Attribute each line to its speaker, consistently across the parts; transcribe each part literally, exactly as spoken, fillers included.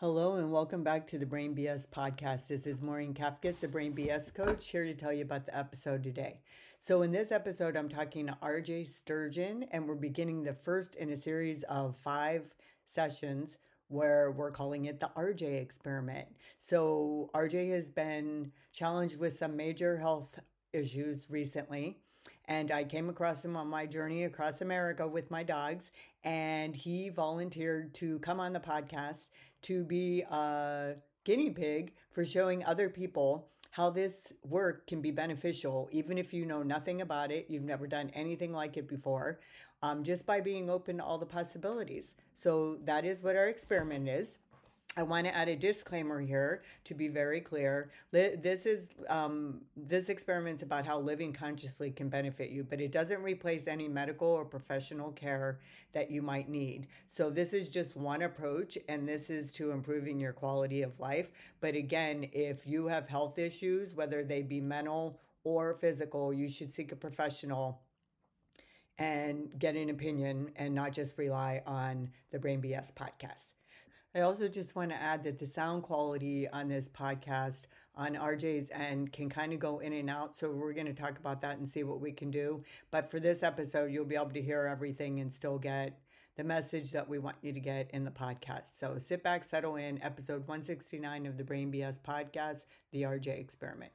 Speaker 1: Hello and welcome back to the Brain B S podcast. This is Maureen Kafkas, the Brain B S coach, here to tell you about the episode today. So, in this episode, I'm talking to R J Sturgeon, and we're beginning the first in a series of five sessions where we're calling it the R J experiment. So, R J has been challenged with some major health issues recently. And I came across him on my journey across America with my dogs, and he volunteered to come on the podcast to be a guinea pig for showing other people how this work can be beneficial, even if you know nothing about it, you've never done anything like it before, um, just by being open to all the possibilities. So that is what our experiment is. I want to add a disclaimer here to be very clear. This is um, this experiment's about how living consciously can benefit you, but it doesn't replace any medical or professional care that you might need. So this is just one approach, and this is to improving your quality of life. But again, if you have health issues, whether they be mental or physical, you should seek a professional and get an opinion and not just rely on the Brain B S podcast. I also just want to add that the sound quality on this podcast on R J's end can kind of go in and out. So we're going to talk about that and see what we can do. But for this episode, you'll be able to hear everything and still get the message that we want you to get in the podcast. So sit back, settle in. Episode one sixty-nine of the Brain B S podcast, the R J experiment.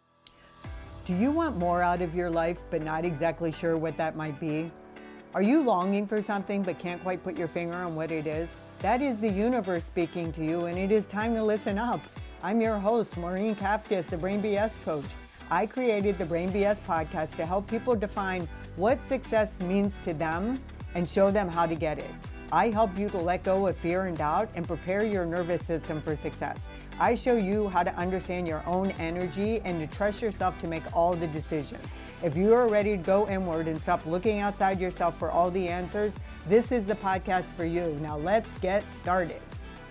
Speaker 1: Do you want more out of your life, but not exactly sure what that might be? Are you longing for something, but can't quite put your finger on what it is? That is the universe speaking to you, and it is time to listen up. I'm your host, Maureen Kafkas, the Brain B S coach. I created the Brain B S podcast to help people define what success means to them and show them how to get it. I help you to let go of fear and doubt and prepare your nervous system for success. I show you how to understand your own energy and to trust yourself to make all the decisions. If you are ready to go inward and stop looking outside yourself for all the answers, this is the podcast for you. Now let's get started.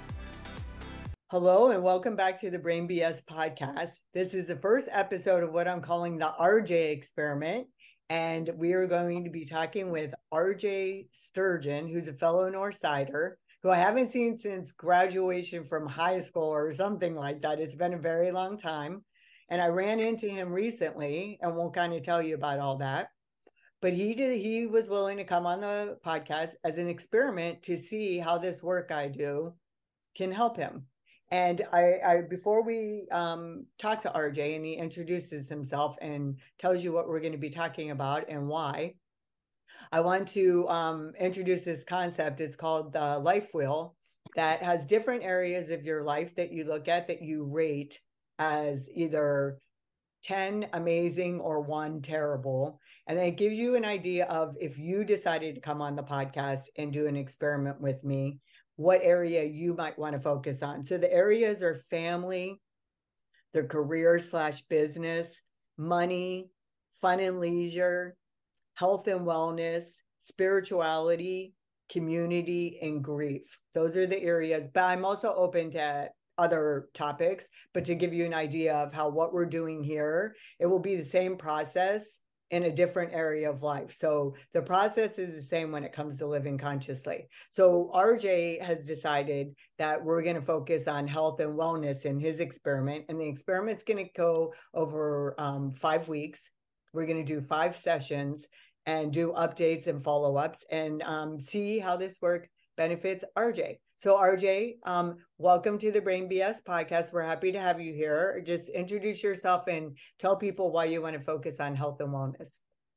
Speaker 1: Hello and welcome back to the Brain B S podcast. This is the first episode of what I'm calling the R J experiment. And we are going to be talking with R J Sturgeon, who's a fellow Northsider, who I haven't seen since graduation from high school or something like that. It's been a very long time. And I ran into him recently, and we'll kind of tell you about all that. But he did, he was willing to come on the podcast as an experiment to see how this work I do can help him. And I, I before we um, talk to R J and he introduces himself and tells you what we're going to be talking about and why, I want to um, introduce this concept. It's called the life wheel, that has different areas of your life that you look at that you rate as either ten amazing or one terrible. And then it gives you an idea of, if you decided to come on the podcast and do an experiment with me, what area you might want to focus on. So the areas are family, their career slash business, money, fun and leisure, health and wellness, spirituality, community, and grief. Those are the areas, but I'm also open to other topics, but to give you an idea of how what we're doing here, it will be the same process in a different area of life. So the process is the same when it comes to living consciously. So R J has decided that we're going to focus on health and wellness in his experiment, and the experiment's going to go over um, five weeks. We're going to do five sessions and do updates and follow-ups and um, see how this work benefits R J. So R J, um, welcome to the Brain B S podcast. We're happy to have you here. Just introduce yourself and tell people why you want to focus on health and wellness.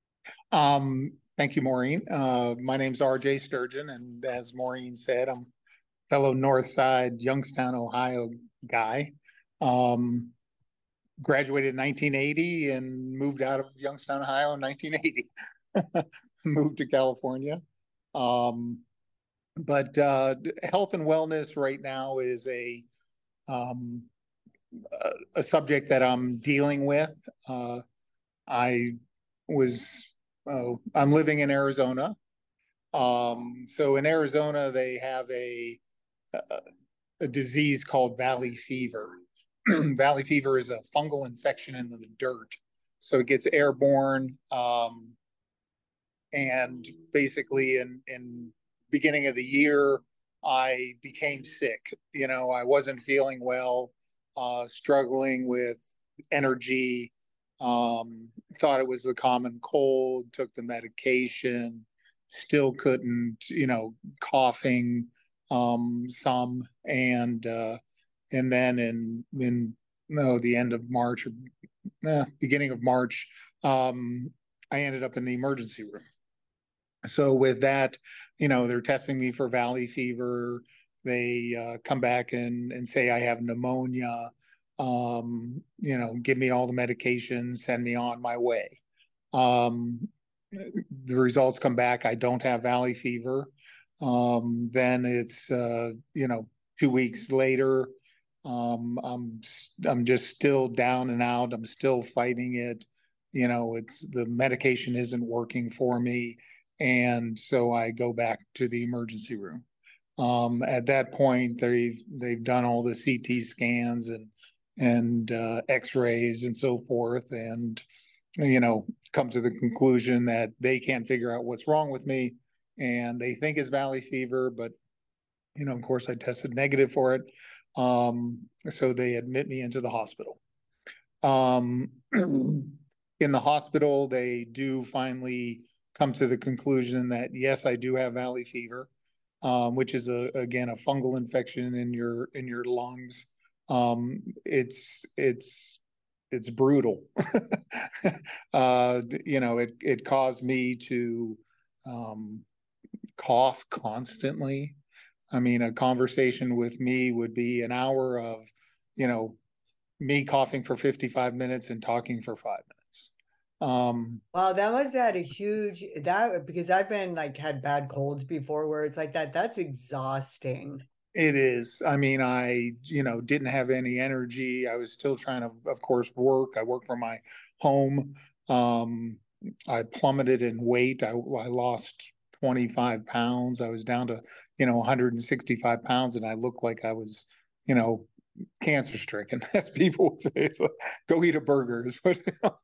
Speaker 2: Um, thank you, Maureen. Uh, my name's R J Sturgeon, and as Maureen said, I'm a fellow Northside, Youngstown, Ohio guy. Um, graduated in nineteen eighty and moved out of Youngstown, Ohio in nineteen eighty. Moved to California. Um, but uh, health and wellness right now is a um, a, a subject that I'm dealing with. Uh, I was oh, I'm living in Arizona. Um, so in Arizona, they have a a, a disease called valley fever. Valley fever is a fungal infection in the dirt, so it gets airborne. Um, and basically, in in beginning of the year, I became sick. You know, I wasn't feeling well, uh, struggling with energy, um, thought it was the common cold, took the medication, still couldn't, you know, coughing um, some. And, uh, and then in, in, no, the end of March or eh, beginning of March, um, I ended up in the emergency room. So with that, you know, they're testing me for valley fever. They uh, come back and, and say I have pneumonia. Um, you know, give me all the medications, send me on my way. Um, the results come back. I don't have valley fever. Um, then it's uh, you know, two weeks later. Um, I'm I'm just still down and out. I'm still fighting it. You know, it's the medication isn't working for me, and so I go back to the emergency room. Um, at that point, they've they've done all the C T scans and and uh, X-rays and so forth, and you know, come to the conclusion that they can't figure out what's wrong with me, and they think it's valley fever, but you know, of course, I tested negative for it. Um, so they admit me into the hospital. Um, in the hospital, they do finally come to the conclusion that yes, I do have valley fever, um, which is a again a fungal infection in your in your lungs. Um, it's it's it's brutal. uh, you know, it it caused me to um, cough constantly. I mean, a conversation with me would be an hour of, you know, me coughing for fifty-five minutes and talking for five minutes. Um,
Speaker 1: Wow, that must have had a huge that because I've been like had bad colds before where it's like that. That's exhausting.
Speaker 2: it is. I mean, I, you know, didn't have any energy. I was still trying to, of course, work. I work from my home. Um, I plummeted in weight. I, I lost twenty-five pounds. I was down to, you know, one hundred sixty-five pounds, and I looked like I was, you know, cancer stricken, as people would say. So go eat a burger is what.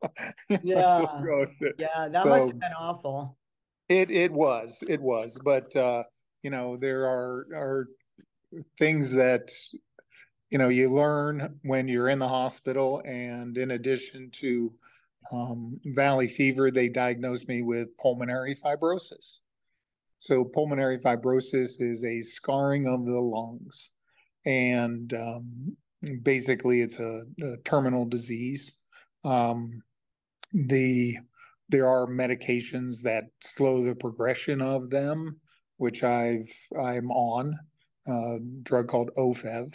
Speaker 1: Yeah.
Speaker 2: So,
Speaker 1: Yeah, that must have
Speaker 2: so
Speaker 1: been awful.
Speaker 2: it it was it was, but uh, you know there are are things that you know you learn when you're in the hospital, and in addition to um, valley fever, they diagnosed me with pulmonary fibrosis. So pulmonary fibrosis is a scarring of the lungs, and um, basically it's a, a terminal disease. Um, the there are medications that slow the progression of them, which I've I'm on a drug called Ofev.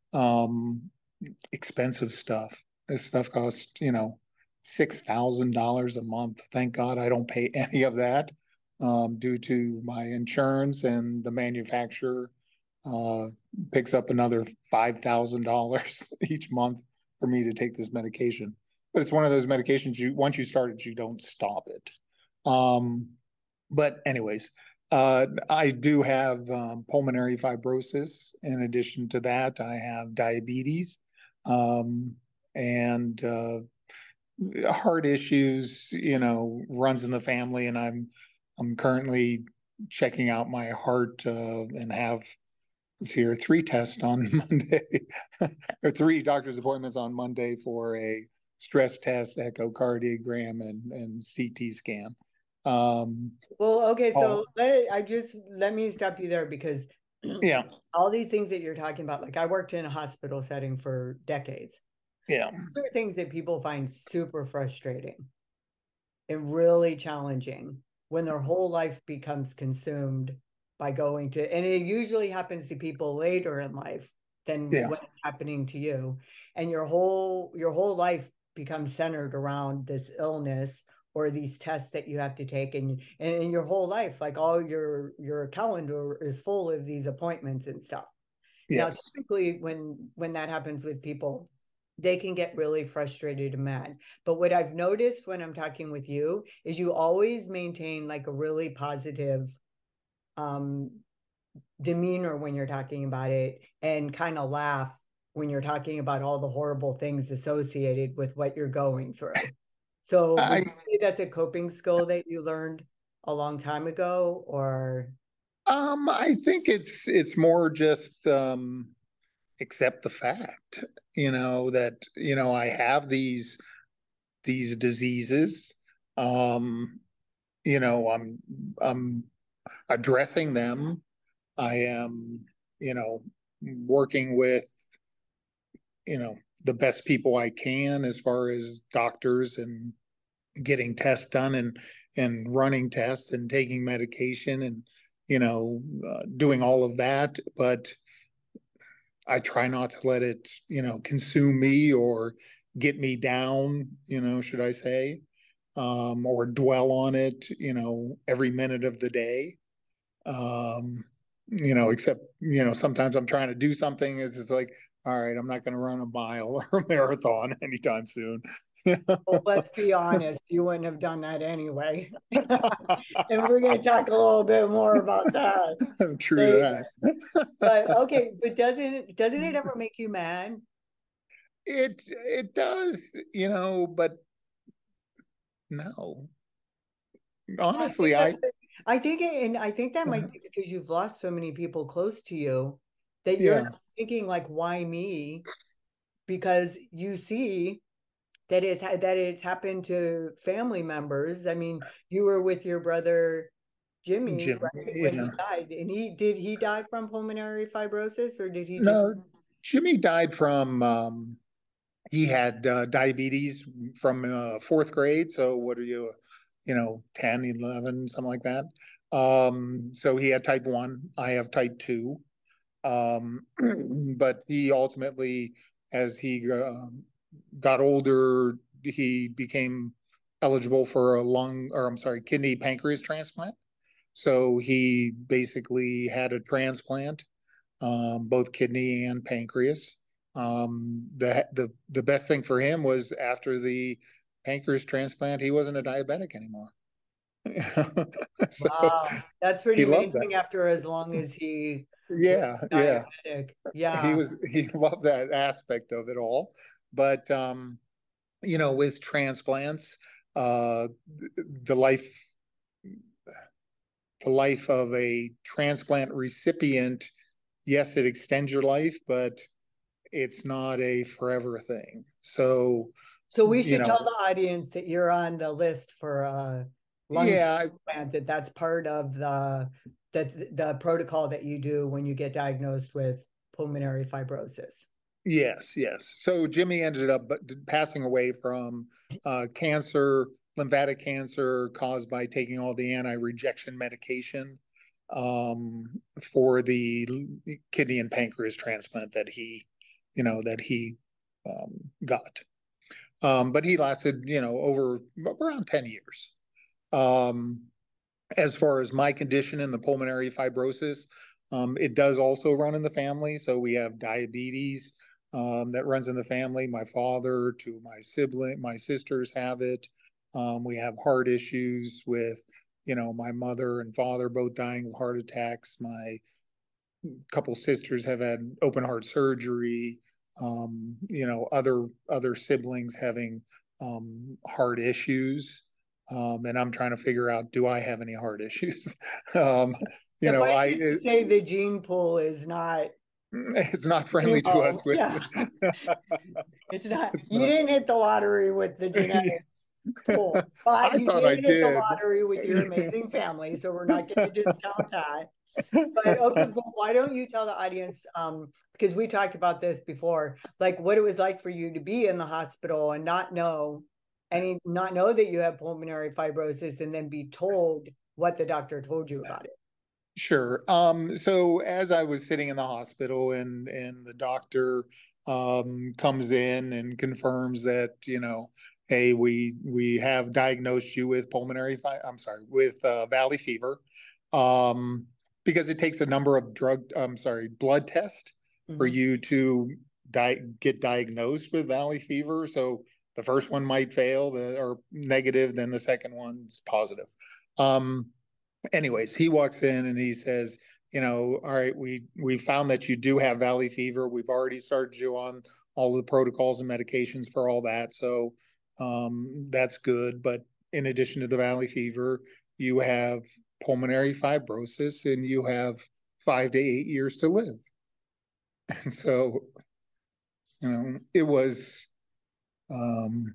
Speaker 2: Um, expensive stuff. This stuff costs, you know, six thousand dollars a month. Thank God I don't pay any of that um, due to my insurance, and the manufacturer uh, picks up another five thousand dollars each month for me to take this medication. But it's one of those medications you once you start it, you don't stop it. Um, but anyways, uh, I do have um, pulmonary fibrosis. In addition to that, I have diabetes um, and uh, heart issues. You know, runs in the family, and I'm I'm currently checking out my heart uh, and have here three tests on Monday, or three doctor's appointments on Monday for a stress test, echocardiogram, and and C T scan. Um,
Speaker 1: Well, okay,
Speaker 2: oh
Speaker 1: so let I just let me stop you there because
Speaker 2: yeah,
Speaker 1: all these things that you're talking about, like I worked in a hospital setting for decades.
Speaker 2: yeah,
Speaker 1: There are things that people find super frustrating and really challenging when their whole life becomes consumed by going to, and it usually happens to people later in life than
Speaker 2: yeah,
Speaker 1: what's happening to you. And your whole your whole life becomes centered around this illness or these tests that you have to take, and and in your whole life, like all your your calendar is full of these appointments and stuff. Now,
Speaker 2: yes.
Speaker 1: typically when when that happens with people, they can get really frustrated and mad. But what I've noticed when I'm talking with you is you always maintain like a really positive um demeanor when you're talking about it and kind of laugh when you're talking about all the horrible things associated with what you're going through. So would
Speaker 2: I
Speaker 1: you say that's a coping skill that you learned a long time ago or
Speaker 2: Um, I think it's it's more just um accept the fact, you know, that, you know, I have these these diseases. Um, you know, I'm I'm addressing them. I am, you know, working with, you know, the best people I can as far as doctors and getting tests done and and running tests and taking medication and, you know, uh, doing all of that. But I try not to let it, you know, consume me or get me down, you know, should I say, um, or dwell on it, you know, every minute of the day. Um, you know, except, you know, sometimes I'm trying to do something is it's like, all right, I'm not going to run a mile or a marathon anytime soon.
Speaker 1: Well, let's be honest, you wouldn't have done that anyway. And we're going to talk a little bit more about that
Speaker 2: True
Speaker 1: later.
Speaker 2: that.
Speaker 1: But okay, but doesn't doesn't it ever make you mad?
Speaker 2: It it does, you know, but no.
Speaker 1: I think
Speaker 2: Honestly,
Speaker 1: that
Speaker 2: I
Speaker 1: I think it, and I think that might
Speaker 2: uh,
Speaker 1: be because you've lost so many people close to you that you're
Speaker 2: yeah,
Speaker 1: not thinking like, why me? Because you see that it's that it's happened to family members. I mean, you were with your brother Jimmy,
Speaker 2: Jim,
Speaker 1: right, when he
Speaker 2: yeah.
Speaker 1: died, and he did he die from pulmonary fibrosis or did he just?
Speaker 2: No, Jimmy died from um he had uh, diabetes from uh, fourth grade. So what are you, you know, ten, eleven, something like that. Um, so he had type one. I have type two. Um, but he ultimately, as he uh, got older, he became eligible for a lung, or I'm sorry, kidney pancreas transplant. So he basically had a transplant, um, both kidney and pancreas. Um, the the the best thing for him was after the pancreas transplant, he wasn't a diabetic anymore. So
Speaker 1: Wow, that's pretty
Speaker 2: he loved that.
Speaker 1: amazing after as long as he was
Speaker 2: Yeah, yeah.
Speaker 1: diabetic.
Speaker 2: He
Speaker 1: Yeah.
Speaker 2: was he loved that aspect of it all. But um, you know, with transplants, uh, the life the life of a transplant recipient, yes, it extends your life, but it's not a forever thing. So,
Speaker 1: So we
Speaker 2: you
Speaker 1: should tell
Speaker 2: know,
Speaker 1: the audience that you're on the list for a lung
Speaker 2: yeah,
Speaker 1: transplant, that that's part of the that the protocol that you do when you get diagnosed with pulmonary fibrosis.
Speaker 2: yes, yes. So Jimmy ended up passing away from uh, cancer, lymphatic cancer caused by taking all the anti-rejection medication um, for the kidney and pancreas transplant that he, you know, that he um, got. Um, but he lasted, you know, over around ten years. Um, as far as my condition and the pulmonary fibrosis, um, it does also run in the family. So we have diabetes um, that runs in the family. My father, to my sibling, my sisters have it. Um, we have heart issues with, you know, my mother and father both dying of heart attacks. My couple sisters have had open heart surgery. Um, you know, other other siblings having um, heart issues. Um, and I'm trying to figure out, do I have any heart issues? um, you know,
Speaker 1: Suffice
Speaker 2: I
Speaker 1: it to
Speaker 2: it,
Speaker 1: say the gene pool is not,
Speaker 2: it's not
Speaker 1: you
Speaker 2: friendly to us
Speaker 1: know,
Speaker 2: with.
Speaker 1: yeah, it's not,
Speaker 2: It's
Speaker 1: you
Speaker 2: not.
Speaker 1: didn't hit the lottery with the genetic pool, but
Speaker 2: I
Speaker 1: you
Speaker 2: thought I
Speaker 1: did hit the
Speaker 2: did.
Speaker 1: lottery with your amazing family. So we're not going to discount that. But okay, but why don't you tell the audience, um, because we talked about this before, like what it was like for you to be in the hospital and not know any not know that you have pulmonary fibrosis and then be told what the doctor told you about it.
Speaker 2: Sure. Um, so as I was sitting in the hospital and and the doctor um comes in and confirms that, you know, hey, we we have diagnosed you with pulmonary fi I'm sorry, with uh, valley fever. Um, because it takes a number of drug, I'm sorry, blood tests for
Speaker 1: Mhm.
Speaker 2: you to di get diagnosed with valley fever. So the first one might fail, the, or negative, then the second one's positive. Um, anyways, he walks in and he says, you know, all right, we we found that you do have valley fever. We've already started you on all the protocols and medications for all that. So um, that's good. But in addition to the valley fever, you have pulmonary fibrosis and you have five to eight years to live. And so, you know, it was, um,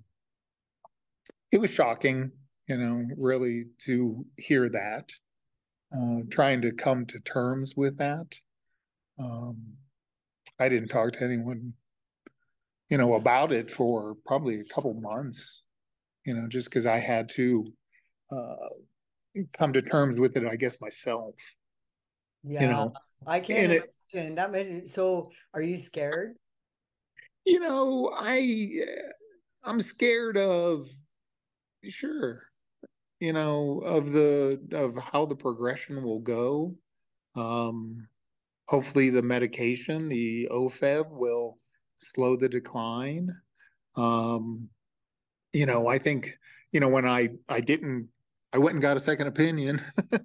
Speaker 2: it was shocking, you know, really to hear that, uh, trying to come to terms with that. Um, I didn't talk to anyone, you know, about it for probably a couple months, you know, just because I had to uh, come to terms with it, I guess, myself, you
Speaker 1: Yeah,
Speaker 2: know,
Speaker 1: I can't
Speaker 2: and it,
Speaker 1: imagine that many. So, are you scared?
Speaker 2: you know, I, I'm scared of, sure, you know, of the, of how the progression will go. Um, hopefully the medication, the O F E V will slow the decline. Um, you know, I think, you know, when I, I didn't, I went and got a second opinion.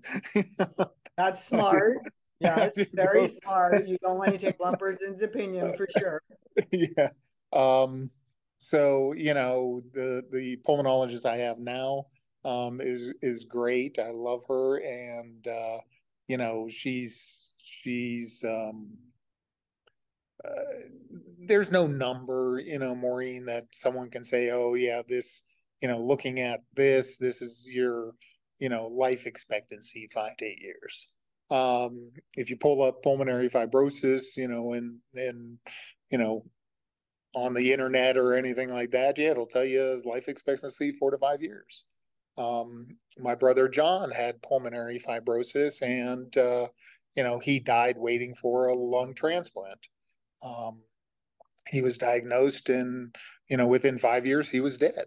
Speaker 1: That's
Speaker 2: I did,
Speaker 1: smart. Yeah,
Speaker 2: I
Speaker 1: it's
Speaker 2: did
Speaker 1: very
Speaker 2: go,
Speaker 1: smart. You don't want to take one person's opinion for sure.
Speaker 2: yeah. Um, so, you know, the, the pulmonologist I have now, um, is, is great. I love her. And, uh, you know, she's, she's, um, uh, there's no number, you know, Maureen, that someone can say, oh, yeah, this, you know, looking at this, this is your, you know, life expectancy, five to eight years. Um, if you pull up pulmonary fibrosis, you know, and then, you know, on the internet or anything like that, yeah, it'll tell you life expectancy four to five years. Um, my brother John had pulmonary fibrosis, and uh, you know, he died waiting for a lung transplant. Um, he was diagnosed, and you know, within five years, he was dead.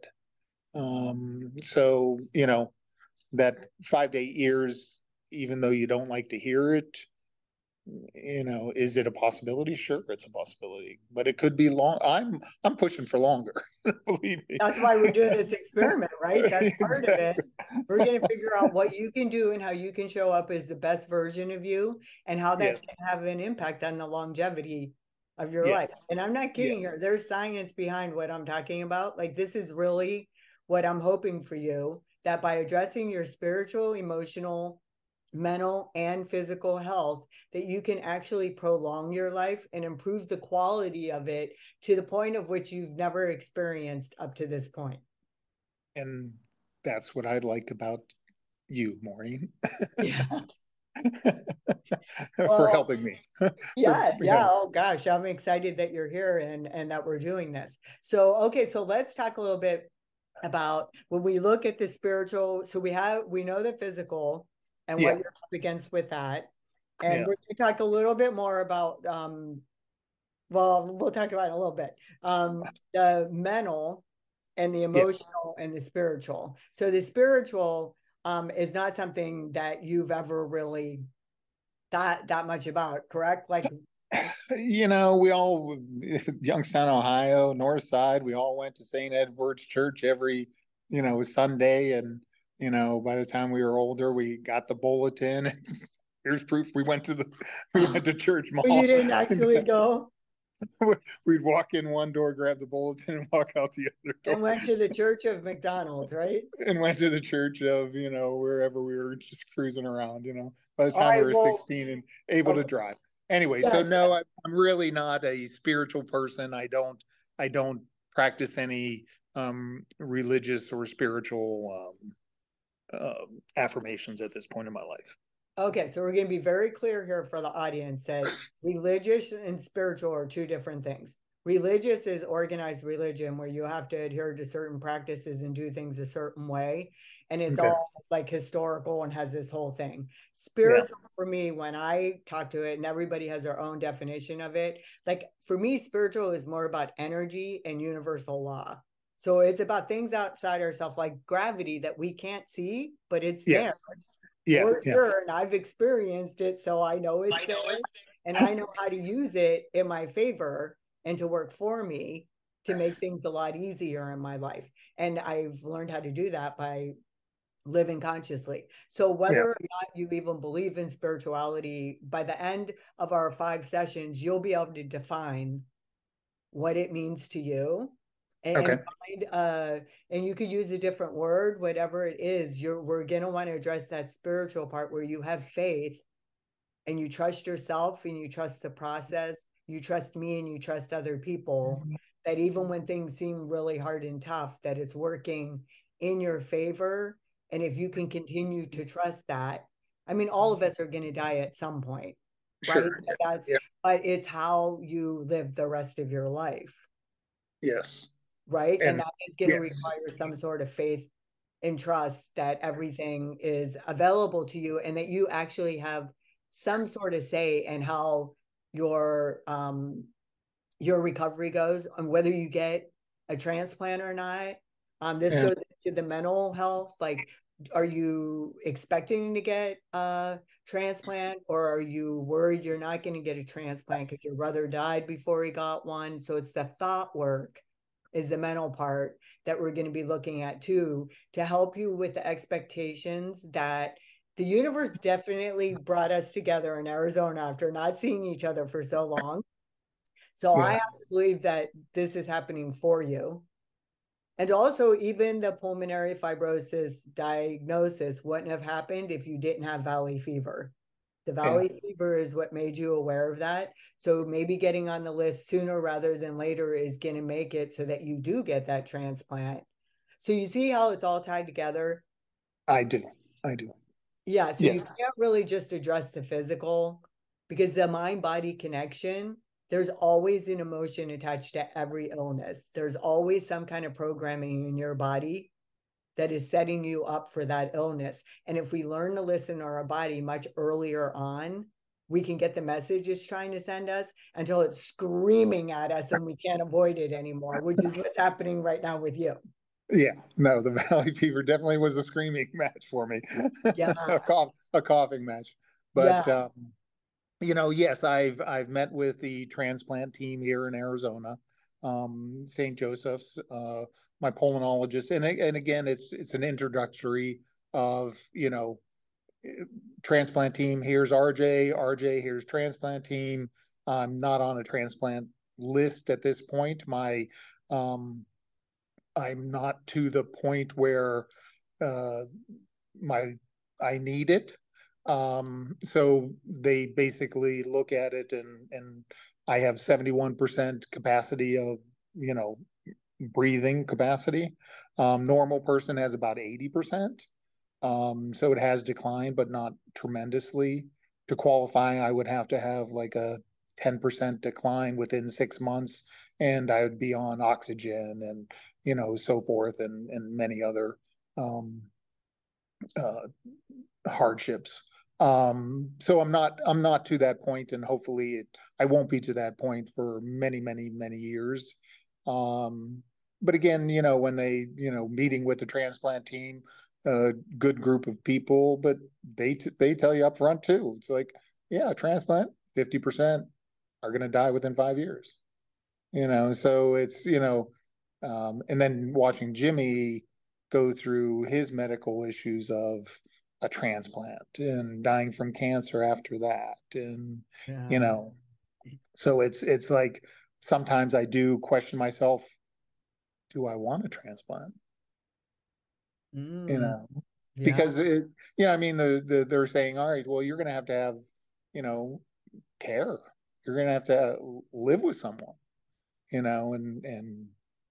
Speaker 2: Um, so you know, that five to eight years, even though you don't like to hear it, you know, is it a possibility? Sure, it's a possibility, but it could be long. I'm I'm pushing for longer. Believe me.
Speaker 1: That's why we're doing this experiment, right? That's part of it.
Speaker 2: Exactly.
Speaker 1: We're going to figure out what you can do and how you can show up as the best version of you and how that's
Speaker 2: Yes.
Speaker 1: going to have an impact on the longevity of your life.
Speaker 2: Yes.
Speaker 1: And I'm not kidding
Speaker 2: Yes.
Speaker 1: here. There's science behind what I'm talking about. Like, this is really what I'm hoping for you, that by addressing your spiritual, emotional, mental, and physical health, that you can actually prolong your life and improve the quality of it to the point of which you've never experienced up to this point.
Speaker 2: And that's what I like about you, Maureen,
Speaker 1: Yeah.
Speaker 2: for
Speaker 1: Well,
Speaker 2: helping me. For,
Speaker 1: yeah,
Speaker 2: you
Speaker 1: yeah.
Speaker 2: know,
Speaker 1: Oh gosh, I'm excited that you're here and and that we're doing this. So, okay, so let's talk a little bit about when we look at the spiritual. So we have we know the physical and what
Speaker 2: yeah,
Speaker 1: you're up against with that. And
Speaker 2: yeah,
Speaker 1: we're going to talk a little bit more about um well, we'll talk about it in a little bit. Um the mental and the
Speaker 2: yes.
Speaker 1: emotional and the spiritual. So the spiritual um is not something that you've ever really thought that much about, correct? Like,
Speaker 2: You know, we all, Youngstown, Ohio, North Side, we all went to Saint Edward's Church every, you know, Sunday. And, you know, by the time we were older, we got the bulletin. Here's proof we went to the, we
Speaker 1: oh,
Speaker 2: went to church
Speaker 1: you
Speaker 2: mall.
Speaker 1: didn't actually go
Speaker 2: We'd walk in one door, grab the bulletin, and walk out the other door,
Speaker 1: and went to the Church of McDonald's, right?
Speaker 2: and went to the church of, you know, wherever we were just cruising around, you know, by the
Speaker 1: All
Speaker 2: time we
Speaker 1: right.
Speaker 2: were
Speaker 1: Well,
Speaker 2: sixteen and able to
Speaker 1: okay.
Speaker 2: drive. Anyway, so
Speaker 1: Yes.
Speaker 2: no, I, I'm really not a spiritual person. I don't, I don't practice any um, religious or spiritual um, uh, affirmations at this point in my life.
Speaker 1: Okay. So we're going to be very clear here for the audience that religious and spiritual are two different things. Religious is organized religion where you have to adhere to certain practices and do things a certain way. And it's
Speaker 2: Okay.
Speaker 1: all like historical and has this whole thing.
Speaker 2: Yeah.
Speaker 1: Spiritual for me, when I talk to it, and everybody has their own definition of it, like for me, spiritual is more about energy and universal law. So it's about things outside ourselves, like gravity that we can't see, but it's there
Speaker 2: Yes. Yeah.
Speaker 1: for
Speaker 2: Yeah.
Speaker 1: sure. And I've experienced it, so I know it's there and I know how to use it in my favor and to work for me to make things a lot easier in my life. And I've learned how to do that by living consciously. So
Speaker 2: Yeah.
Speaker 1: whether or not you even believe in spirituality, by the end of our five sessions, you'll be able to define what it means to you and,
Speaker 2: Okay.
Speaker 1: and find uh and you could use a different word, whatever it is. You're we're gonna want to address that spiritual part where you have faith and you trust yourself and you trust the process, you trust me and you trust other people, that even when things seem really hard and tough, that it's working in your favor. And if you can continue to trust that, I mean, all of us are going to die at some point, right?
Speaker 2: Sure.
Speaker 1: But that's
Speaker 2: Yeah.
Speaker 1: but it's how you live the rest of your life,
Speaker 2: Yes.
Speaker 1: right? And
Speaker 2: And
Speaker 1: that is going to
Speaker 2: yes.
Speaker 1: require some sort of faith and trust that everything is available to you and that you actually have some sort of say in how your um your recovery goes, and whether you get a transplant or not. Um this
Speaker 2: Yeah.
Speaker 1: goes to the mental health, like, are you expecting to get a transplant, or are you worried you're not going to get a transplant because your brother died before he got one? So it's the thought work, is the mental part, that we're going to be looking at too, to help you with the expectations that the universe definitely brought us together in Arizona after not seeing each other for so long. So I
Speaker 2: Yeah.
Speaker 1: have to believe that this is happening for you. And also, even the pulmonary fibrosis diagnosis wouldn't have happened if you didn't have valley fever. The
Speaker 2: Yeah.
Speaker 1: valley fever is what made you aware of that. So maybe getting on the list sooner rather than later is going to make it so that you do get that transplant. So you see how it's all tied together?
Speaker 2: I do. I do.
Speaker 1: Yeah. So you
Speaker 2: Yes.
Speaker 1: can't really just address the physical, because the mind body connection, there's always an emotion attached to every illness. There's always some kind of programming in your body that is setting you up for that illness. And if we learn to listen to our body much earlier on, we can get the message it's trying to send us until it's screaming at us and we can't avoid it anymore, which is what's happening right now with you.
Speaker 2: Yeah. No, the Valley Fever definitely was a screaming match for me.
Speaker 1: Yeah.
Speaker 2: a cough, a coughing match.
Speaker 1: Yeah.
Speaker 2: But um, you know, yes, I've I've met with the transplant team here in Arizona, um, Saint Joseph's, uh, my pulmonologist, and and again, it's it's an introductory of, you know, transplant team. Here's R J, R J. Here's transplant team. I'm not on a transplant list at this point. My um, I'm not to the point where uh, my I need it. Um, so they basically look at it, and and I have seventy-one percent capacity of, you know, breathing capacity. Um, normal person has about eighty percent. Um, so it has declined, but not tremendously. To qualify, I would have to have like a ten percent decline within six months, and I would be on oxygen and, you know, so forth, and, and many other um, uh, hardships. Um, so I'm not I'm not to that point, and hopefully it, I won't be to that point for many, many, many years. Um, but again, you know, when they, you know, meeting with the transplant team, a good group of people, but they they tell you up front too. It's like, yeah, transplant, fifty percent are going to die within five years. You know, so it's, you know, um, and then watching Jimmy go through his medical issues of a transplant and dying from cancer after that, and, you
Speaker 1: Yeah.
Speaker 2: know, so it's it's like sometimes I do question myself, do I want a transplant? You
Speaker 1: Mm,
Speaker 2: know,
Speaker 1: yeah.
Speaker 2: because it, you know, I mean, the, the they're saying, all right, well, you're going to have to have, you know, care. You're going to have to live with someone, you know, and and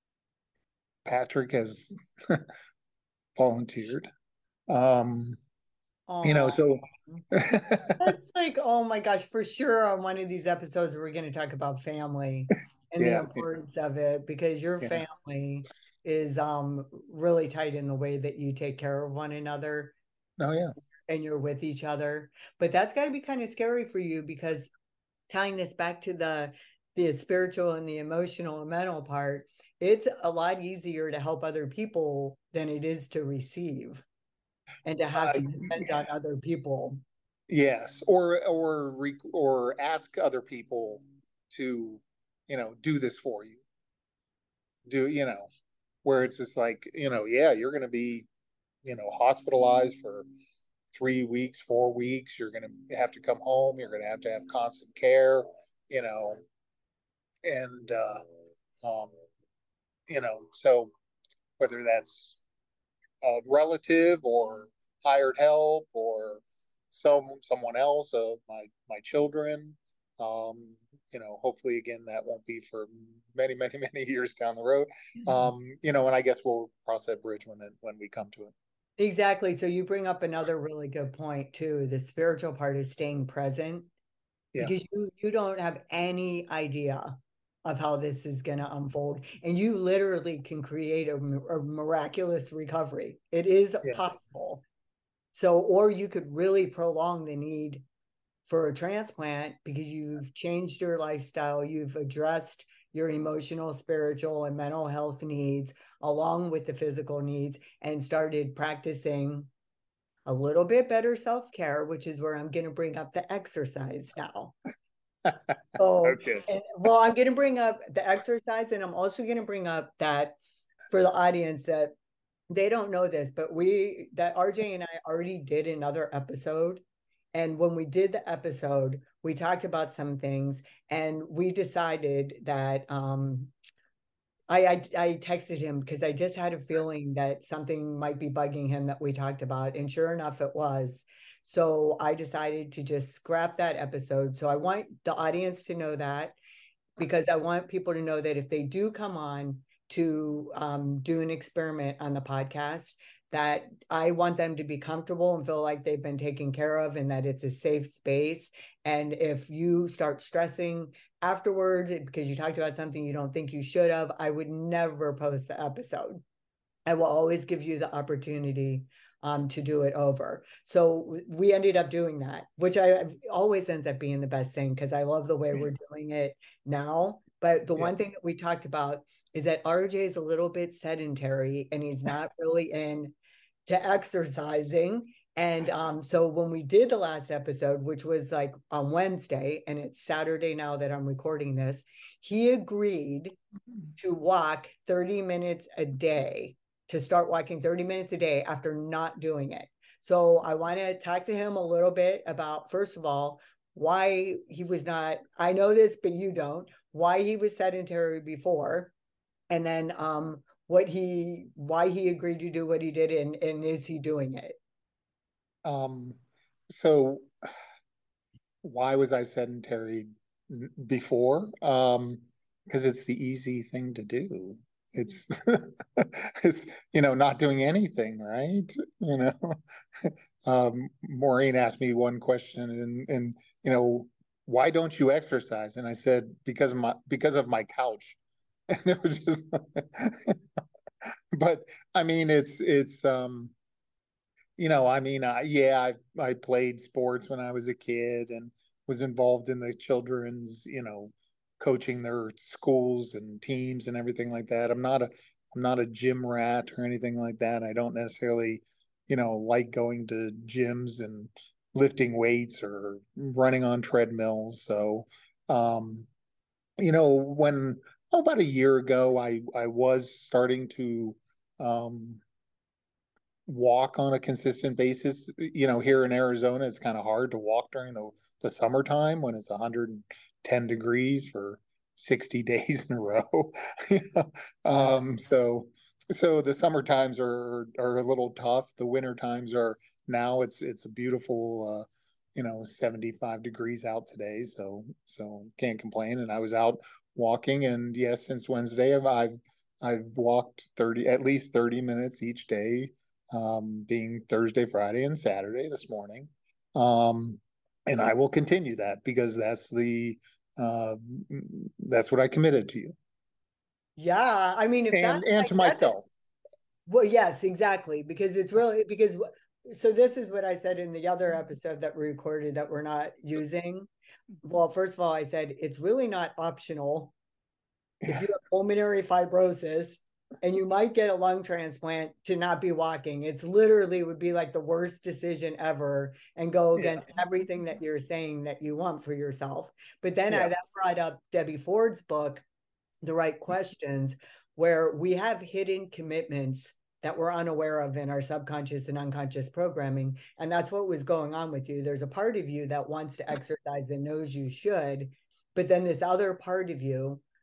Speaker 2: Patrick has volunteered. Um, you know,
Speaker 1: Oh,
Speaker 2: so
Speaker 1: that's like, oh my gosh, for sure. On one of these episodes, we're going to talk about family and the
Speaker 2: yeah,
Speaker 1: importance of it, because your
Speaker 2: yeah,
Speaker 1: family is um really tight in the way that you take care of one another
Speaker 2: no, yeah,
Speaker 1: and you're with each other. But that's got to be kind of scary for you, because tying this back to the the spiritual and the emotional and mental part, it's a lot easier to help other people than it is to receive and to have
Speaker 2: uh,
Speaker 1: to depend on other people.
Speaker 2: yes, or or or ask other people to, you know, do this for you. Do, you know, where it's just like, you know, yeah, you're going to be, you know, hospitalized for three weeks, four weeks. You're going to have to come home. You're going to have to have constant care, you know, and uh, um, you know, so whether that's a relative or hired help or some someone else, uh, my my children. Um, you know, hopefully again that won't be for many, many, many years down the road. Um, you know, and I guess we'll cross that bridge when it, when we come to it.
Speaker 1: Exactly. So you bring up another really good point too. The spiritual part is staying present
Speaker 2: Yeah,
Speaker 1: because you you don't have any idea of how this is going to unfold, and you literally can create a, a miraculous recovery. It is
Speaker 2: yeah,
Speaker 1: possible. So, or you could really prolong the need for a transplant because you've changed your lifestyle, you've addressed your emotional, spiritual, and mental health needs along with the physical needs and started practicing a little bit better self-care, which is where I'm going to bring up the exercise now. Oh,
Speaker 2: okay.
Speaker 1: and well, I'm going to bring up the exercise, and I'm also going to bring up that for the audience that they don't know this, but we that R J and I already did another episode. And when we did the episode, we talked about some things, and we decided that um, I, I I texted him because I just had a feeling that something might be bugging him that we talked about, and sure enough, it was. So I decided to just scrap that episode. So I want the audience to know that because I want people to know that if they do come on to um, do an experiment on the podcast, that I want them to be comfortable and feel like they've been taken care of and that it's a safe space. And if you start stressing afterwards because you talked about something you don't think you should have, I would never post the episode. I will always give you the opportunity um, to do it over. So we ended up doing that, which I always ends up being the best thing because I love the way we're doing it now. But the
Speaker 2: Yeah.
Speaker 1: one thing that we talked about is that R J is a little bit sedentary and he's not really in to exercising. And um, so when we did the last episode, which was like on Wednesday, and it's Saturday now that I'm recording this, he agreed to walk thirty minutes a day, to start walking thirty minutes a day after not doing it. So I want to talk to him a little bit about, first of all, why he was not, I know this, but you don't, why he was sedentary before. And then um, what he, why he agreed to do what he did and, and is he doing it?
Speaker 2: Um, so why was I sedentary before? Um, because it's the easy thing to do. It's, it's you know, not doing anything, right? You know, um, Maureen asked me one question, and and you know, why don't you exercise? And I said because of my because of my couch, and it was just, but I mean, it's it's um you know, I mean, uh, yeah, I I played sports when I was a kid and was involved in the children's, you know, coaching their schools and teams and everything like that. I'm not a I'm not a gym rat or anything like that. I don't necessarily, you know, like going to gyms and lifting weights or running on treadmills. So, um, you know, when oh, about a year ago, I I was starting to um walk on a consistent basis. You know, here in Arizona, it's kind of hard to walk during the, the summertime when it's one hundred ten degrees for sixty days in a row. You know? um, so, so the summer times are are a little tough. The winter times are now it's it's a beautiful, uh, you know, seventy-five degrees out today. So so can't complain. And I was out walking, and yes, since Wednesday, I've I've I've walked thirty at least thirty minutes each day, um, being Thursday, Friday, and Saturday this morning. Um, and I will continue that because that's the uh, that's what I committed to you
Speaker 1: Yeah, I mean, if
Speaker 2: and
Speaker 1: that's
Speaker 2: and
Speaker 1: like
Speaker 2: to
Speaker 1: that's
Speaker 2: myself.
Speaker 1: well, yes, exactly. Because it's really because so this is what I said in the other episode that we recorded that we're not using. Well, first of all, I said it's really not optional if you have pulmonary fibrosis and you might get a lung transplant to not be walking. It's literally would be like the worst decision ever and go
Speaker 2: Yeah,
Speaker 1: against everything that you're saying that you want for yourself. But then I
Speaker 2: yeah,
Speaker 1: that brought up Debbie Ford's book, The Right Questions, where we have hidden commitments that we're unaware of in our subconscious and unconscious programming. And that's what was going on with you. There's a part of you that wants to exercise and knows you should, but then this other part of you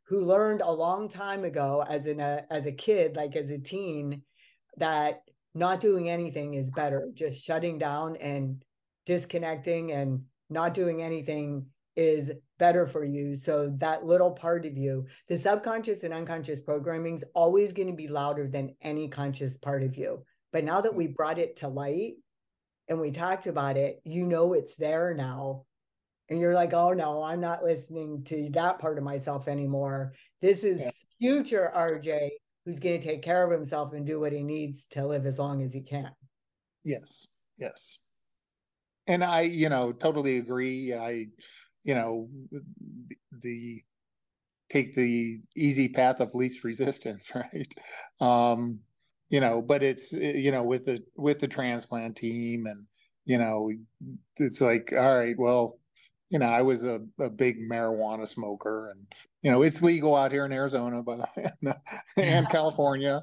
Speaker 1: who learned a long time ago as in a as a kid, like as a teen, that not doing anything is better. Just shutting down and disconnecting and not doing anything is better for you. So that little part of you, the subconscious and unconscious programming is always going to be louder than any conscious part of you. But now that we brought it to light and we talked about it, you know it's there now. And you're like, oh no, I'm not listening to that part of myself anymore. This is
Speaker 2: Yeah.
Speaker 1: future R J who's going to take care of himself and do what he needs to live as long as he can.
Speaker 2: Yes. Yes. And I, you know, totally agree. I, you know, the, the take the easy path of least resistance, right? Um, you know, but it's, you know, with the with the transplant team, and you know, it's like, all right, well, you know, I was a, a big marijuana smoker, and you know, it's legal out here in Arizona, but and California,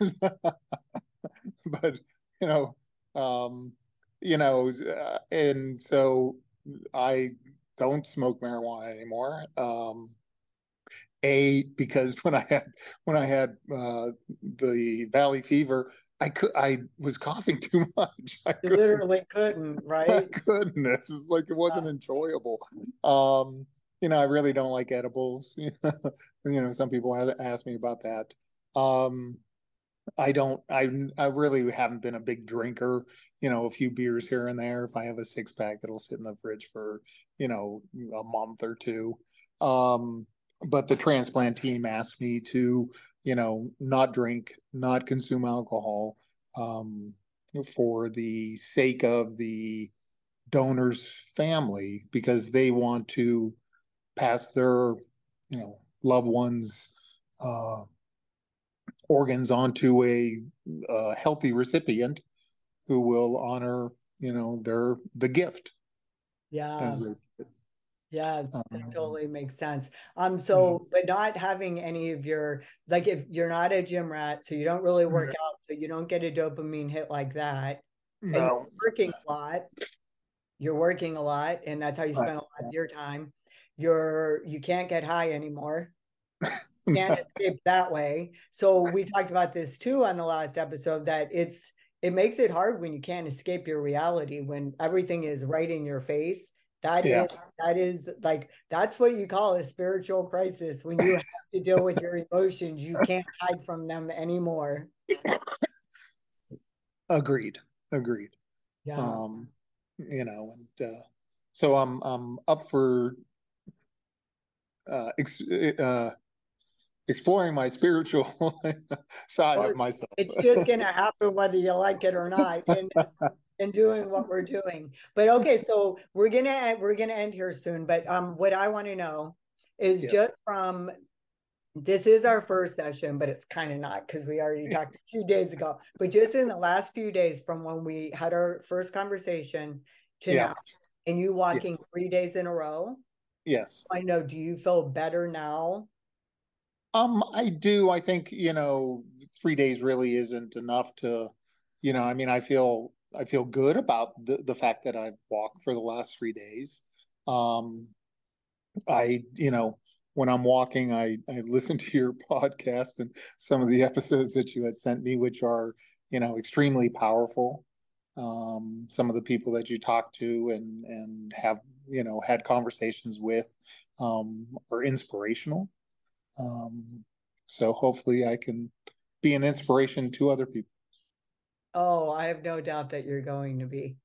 Speaker 2: but you know, um, you know, uh, and so I don't smoke marijuana anymore. Um, a because when I had when I had uh, the valley fever, I could I was coughing too much. I
Speaker 1: You
Speaker 2: couldn't.
Speaker 1: literally couldn't,
Speaker 2: My
Speaker 1: right?
Speaker 2: goodness, it's like it wasn't enjoyable. Um, you know, I really don't like edibles. You know, some people have asked me about that. Um, I don't. I I really haven't been a big drinker. You know, a few beers here and there. If I have a six pack, it'll sit in the fridge for you know a month or two. Um, but the transplant team asked me to, you know, not drink, not consume alcohol, um, for the sake of the donor's family, because they want to pass their, you know, loved ones' uh, organs onto a, a healthy recipient who will honor, you know, their the gift
Speaker 1: Yeah.
Speaker 2: as they.
Speaker 1: Yeah, that
Speaker 2: Um,
Speaker 1: totally makes sense. Um,
Speaker 2: yeah.
Speaker 1: so but not having any of your, like, if you're not a gym rat, so you don't really work out, so you don't get a dopamine hit like that, and you're
Speaker 2: No.
Speaker 1: working a lot, you're working a lot, and that's how you
Speaker 2: Right.
Speaker 1: spend a lot of your time. You're you can't get high anymore. Can't escape that way. So we talked about this too on the last episode, that it's it makes it hard when you can't escape your reality, when everything is right in your face. That
Speaker 2: Yeah.
Speaker 1: is that is like that's what you call a spiritual crisis, when you have to deal with your emotions. You can't hide from them anymore.
Speaker 2: Agreed. Agreed.
Speaker 1: Yeah.
Speaker 2: Um, you know, and uh, so I'm I'm up for uh, ex- uh, exploring my spiritual side
Speaker 1: Well,
Speaker 2: of myself.
Speaker 1: it's just gonna happen whether you like it or not. And and doing what we're doing. But okay, so we're gonna we're gonna end here soon. But um, what I want to know is
Speaker 2: Yes.
Speaker 1: just from this is our first session, but it's kind of not, because we already talked a few days ago. But just in the last few days from when we had our first conversation to
Speaker 2: Yeah.
Speaker 1: now, and you walking
Speaker 2: Yes.
Speaker 1: three days in a row,
Speaker 2: Yes.
Speaker 1: I know. Do you feel better now?
Speaker 2: Um, I do. I think, you know, three days really isn't enough to, you know, I mean, I feel I feel good about the the fact that I've walked for the last three days. Um, I, you know, when I'm walking, I I listen to your podcast and some of the episodes that you had sent me, which are, you know, extremely powerful. Um, some of the people that you talk to and and have, you know, had conversations with, um, are inspirational. Um, so hopefully I can be an inspiration to other people.
Speaker 1: Oh, I have no doubt that you're going to be.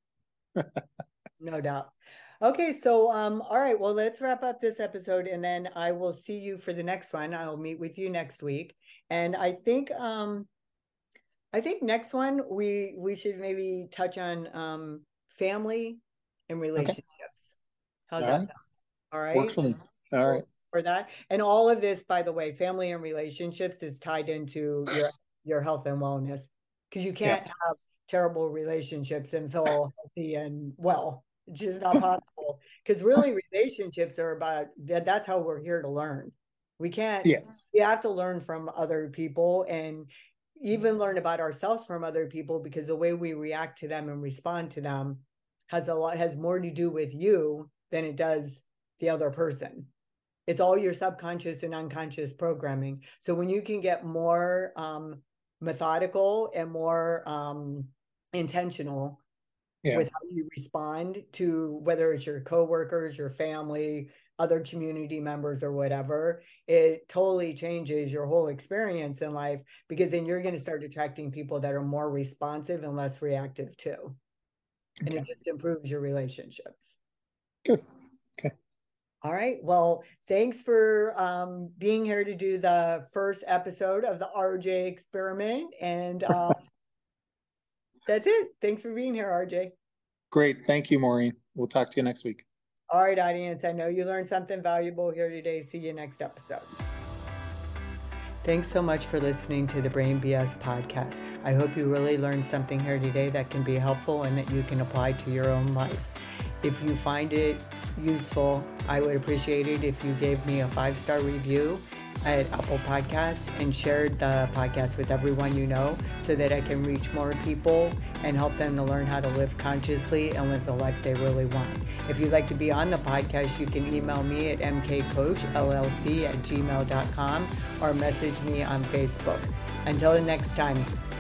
Speaker 1: No doubt. Okay, so um, all right, well, let's wrap up this episode, and then I will see you for the next one. I'll meet with you next week. And I think um I think next one we we should maybe touch on um family and
Speaker 2: Okay.
Speaker 1: relationships. How's
Speaker 2: All
Speaker 1: that
Speaker 2: right.
Speaker 1: sound? All
Speaker 2: Works
Speaker 1: right.
Speaker 2: for me. All right.
Speaker 1: For that. And all of this, by the way, family and relationships is tied into your your health and wellness, because you
Speaker 2: Yeah.
Speaker 1: can't have terrible relationships and feel healthy and well. It's just not possible. Because really, relationships are about that. That's how we're here to learn. We can't.
Speaker 2: Yes.
Speaker 1: We have to learn from other people and even learn about ourselves from other people, because the way we react to them and respond to them has a lot has more to do with you than it does the other person. It's all your subconscious and unconscious programming. So when you can get more um, methodical and more um, intentional yeah. with how you respond to whether it's your coworkers, your family, other community members or whatever, it totally changes your whole experience in life, because then you're going to start attracting people that are more responsive and less reactive too. Okay. And it just improves your relationships.
Speaker 2: Good. Okay.
Speaker 1: All right. Well, thanks for um, being here to do the first episode of the R J experiment. And uh, that's it. Thanks for being here, R J.
Speaker 2: Great. Thank you, Maureen. We'll talk to you next week.
Speaker 1: All right, audience. I know you learned something valuable here today. See you next episode. Thanks so much for listening to the Brain B S podcast. I hope you really learned something here today that can be helpful and that you can apply to your own life. If you find it useful, I would appreciate it if you gave me a five-star review at Apple Podcasts and shared the podcast with everyone you know, so that I can reach more people and help them to learn how to live consciously and live the life they really want. If you'd like to be on the podcast, you can email me at m k coach l l c at gmail dot com or message me on Facebook. Until the next time,